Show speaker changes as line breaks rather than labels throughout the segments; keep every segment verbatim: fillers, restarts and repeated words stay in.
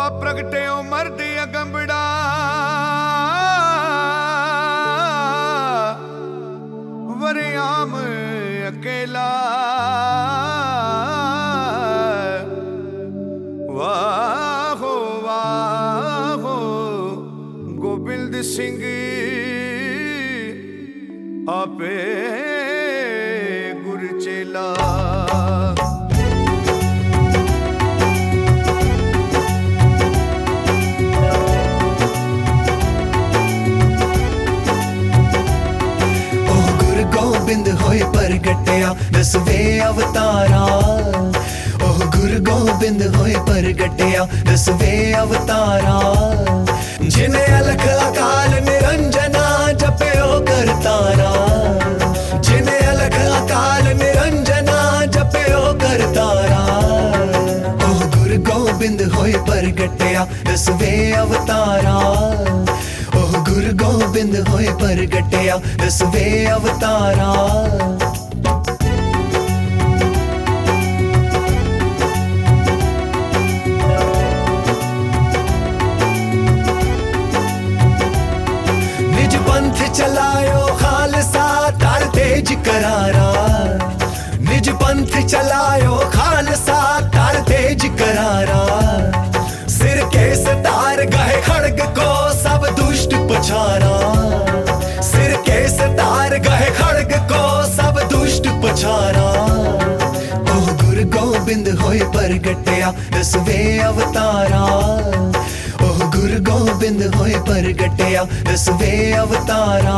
प्रगटे उमर दी अगंबड़ा वरियाम अकेला वाहो वाहो गोबिंद सिंह आपे गुरचेला।
गोबिंद होए परगटिया दसवे अवतारा, ओह गुरु गोबिंद होए परगटिया दसवे अवतारा। जिन्हें अलख अकाल निरंजना जपयो करतारा, जिन्हें अलख अकाल निरंजना जपयो करतारा। ओह गुरु गोबिंद होए परगटिया दसवे अवतारा, ओह गुरु गोबिंद होए परगटिया दसवे अवतारा। निज पंथ चलायो खालसा तार तेज करारा, निज पंथ चलायो खालसा तार तेज करारा। सिर के सतार गहे खड़ग को सब दुष्ट पछारा, सिर के सतार गहे खड़ग को सब दुष्ट पछारा। ओह गुरु गोबिंद होए परगटिया दसवे अवतारा, ओह गुरु गोबिंद होए परगटिया दसवे अवतारा।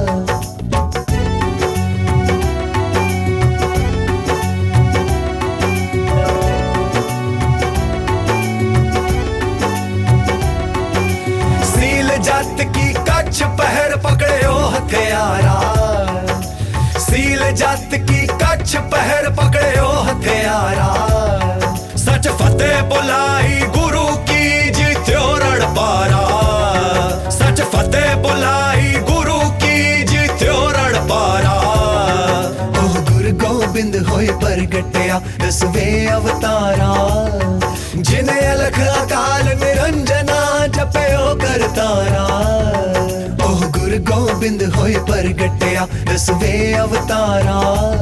जात की कच्छ पहर पकड़ो हथियारा, सील जात की कच्छ पहर पकड़ो हथियारा। सच फतेह बुलाई गुरु की जीत्यो रण पारा, सच फतेह बुलाई गुरु की जीत्यो रण पारा। ओह गुरु गोबिंद होए परगटिया दसवे अवतारा, जिन्हें अलख अकाल निरंजना जपयो करतारा। ओह गुरु गोबिंद होए परगटिया दसवे अवतारा।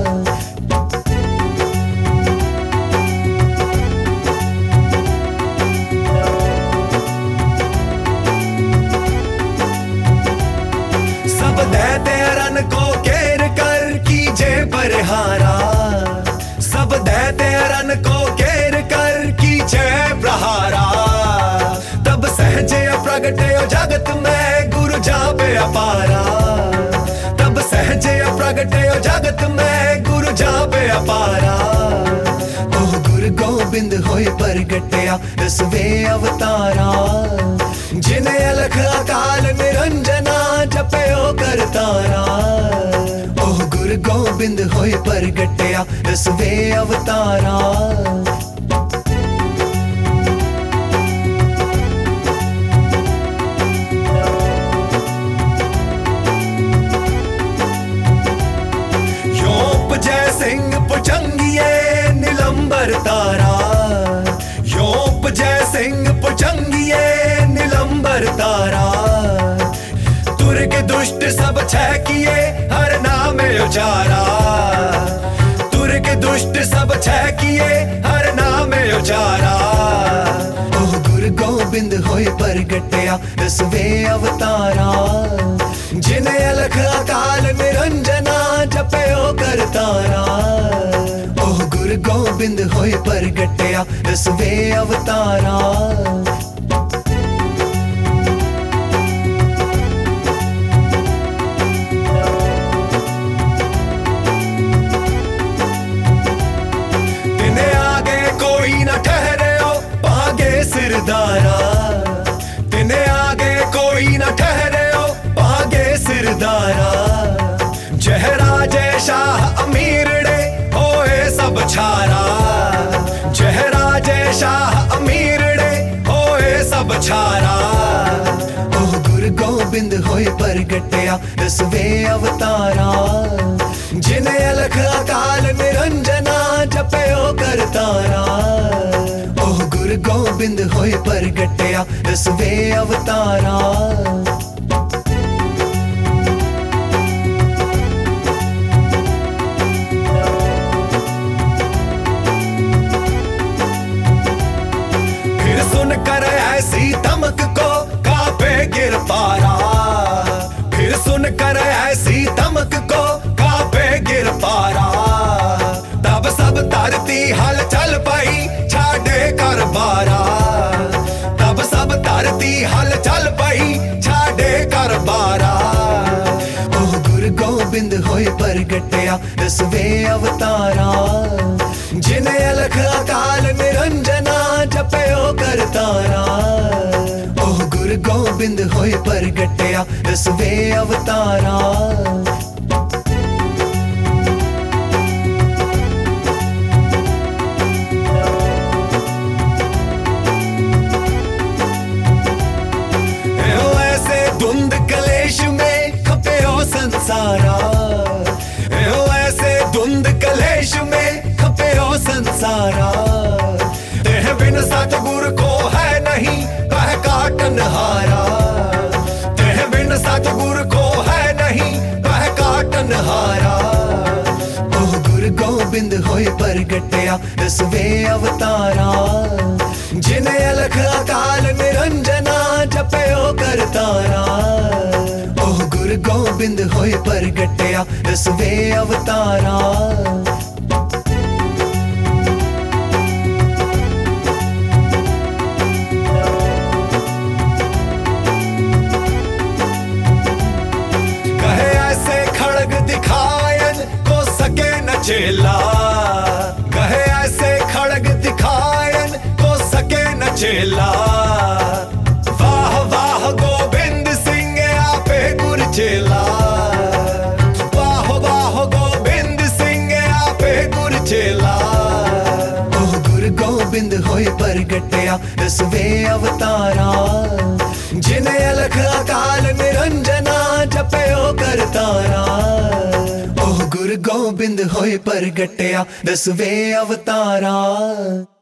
सब दैत्य रन को घेर कर कीजे बरहारा, सब दैत्य रन को घेर कर कीजे प्रहारा। तब सहजे प्रगटे जगत में गुरु जाबे अपारा, तब सहजे प्रगटे जगत में गुरु जाबे अपारा। ओह गुरु गोबिंद होए परगटिया दसवे अवतारा, जिन्हें अलख अकाल निरंजना जपयो करतारा। ओह गुरु गोबिंद होए परगटिया दसवे अवतारा। जय सिंह पुचंगिए नीलंबर तारा, योप जय सिंह पुचंगिए नीलंबर तारा। तुर्क दुष्ट सब छह किए हर नाम उचारा, तुर्क दुष्ट सब छह किए हर नाम उचारा। ओह गुरु गोबिंद होए परगटिया दसवे अवतारा, जिन्हें अलख अकाल निरंजना जपयो करतारा। ओह गुरु गोबिंद होए परगटिया दसवे अवतारा। तिन्हें आगे कोई न ठहरे हो पागे सिरदारा, तिन्हें आगे कोई न ठहरे हो पागे सिरदारा। जहराजे शाह अमीरड़े होए सब छारा, जहराजे शाह अमीरड़े होए सब छारा। ओह गुरु गोबिंद होए परगटिया दसवे अवतारा, जिन्हें अलख अकाल निरंजना जपयो करतारा। ओह गुरु गोबिंद गोबिंद होए प्रगटिया दसवे अवतारा। फिर सुन कर ऐसी तमक को कांपे गिर पारा, फिर सुन कर ऐसी तमक को कांपे गिर पारा। तब सब धरती हलचल पाई छाड़े कर बारा, तब सब धरती हलचल पाई छाड़े कर बारा। ओह गुरु गोबिंद होए प्रगटिया दसवे अवतारा, जिन्हें अलख अकाल निरंजना जपयो करतारा। ओह गुरु गोबिंद होए प्रगटिया दसवे अवतारा। धुंध कलेश में खपयो संसारा, एहो ऐसे धुंध कलेश में खपयो संसारा। तेह बिन सतगुरु को है नहीं कह काटन हारा, तेह बिन सतगुरु को है नहीं कह काटन हारा। ओह गुरु गोबिंद होए प्रगटिया दसवे अवतारा, जिन्हें अलख अकाल निरंजना जपयो करतारा। ओह गुरु गोबिंद होए प्रगटिया दसवे अवतारा। कहे ऐसे खड़ग दिखायन को सके न चेला, कहे ऐसे खड़ग दिखायन को सके न चेला। वाह वाह गोबिंद सिंह आपे गुर चेला, वाह वाह गोबिंद सिंह आपे गुर चेला। ओह गुरु गोबिंद होए प्रगटिया दसवे अवतारा, जिन्हें अलख अकाल निरंजना जपयो करतारा। ओह गुरु गोबिंद होए प्रगटिया दसवे अवतारा।